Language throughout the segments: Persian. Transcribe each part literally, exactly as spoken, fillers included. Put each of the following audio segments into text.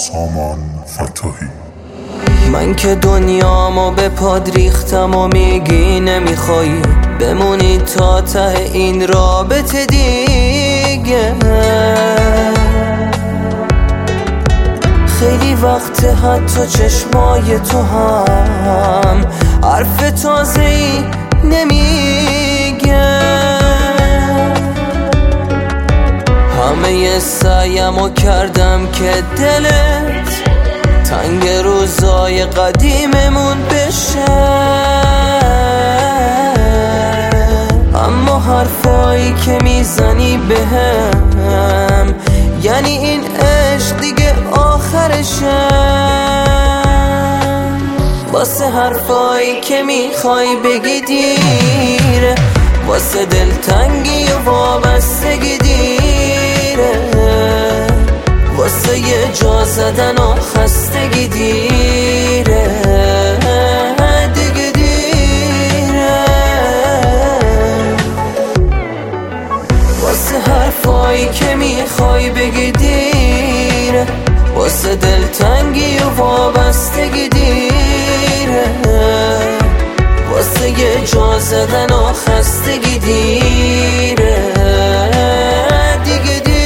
سامان فتاحی. من که دنیامو به پاد ریختم و میگی نمیخوای بمونی تا ته این رابطه دیگه. خیلی وقت حتی چشمای تو هم حرف تازه‌ای نمیگه. همه سعیمو کردم که دلت تنگ روزای قدیممون بشه، اما حرفایی که میزنی بهم یعنی این عشق دیگه آخرشه. واسه حرفایی که میخوای بگی دیره، واسه دلتنگی و وابستگی دیره، واسه یه جا زدن و خستگی دیره، دیگه دیره. واسه حرفایی که میخوای بگی دیره، واسه دلتنگی و وابستگی دیره، واسه یه جا زدن و خستگی دیره، دیگه دیره.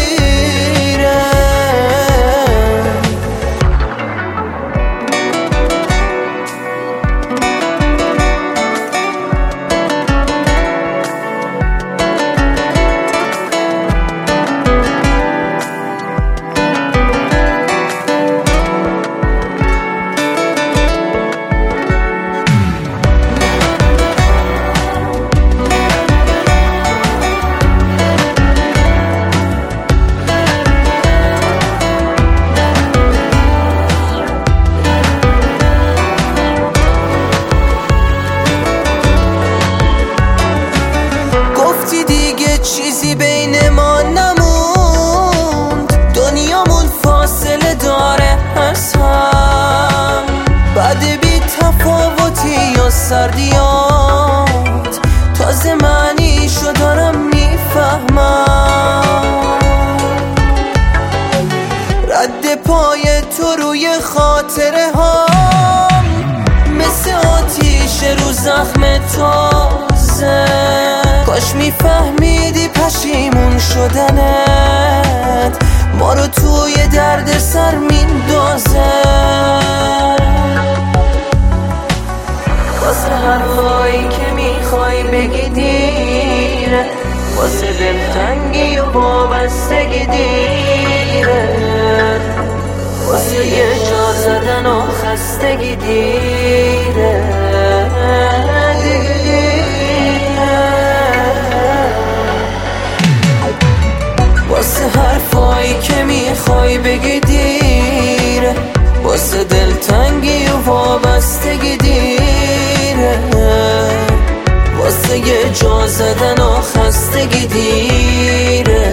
چیزی بین ما نموند، دنیامون فاصله داره از هم. بعد بی تفاوتی و سردیات تازه معنیشو دارم میفهمم. رد پای تو روی خاطره هم مثل آتیش رو زخم تازه. کاش میفهمیدی پشیمون شدنت ما رو توی درد سر میندازه. واسه حرفایی که میخوای بگی دیره، واسه دلتنگی و وابستگی دیره، واسه یه جا زدن و خستگی دیره، دیگه دیره. واسه حرفایی که میخوای بگی دیره، واسه دلتنگی و وابستگی دیره، واسه یه جا زدن و خستگی دیره.